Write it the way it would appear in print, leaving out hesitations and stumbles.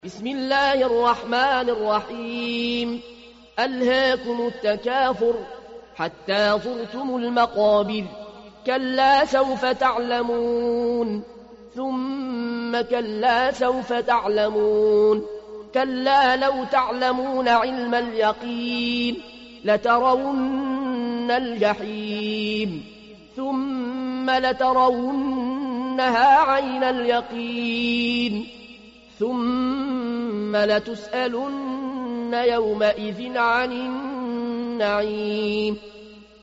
بسم الله الرحمن الرحيم. ألهاكم التكاثر حتى زرتم المقابر، كلا سوف تعلمون ثم كلا سوف تعلمون، كلا لو تعلمون علم اليقين لترون الجحيم ثم لترونها عين اليقين ثم لتسألن يومئذ عن النعيم.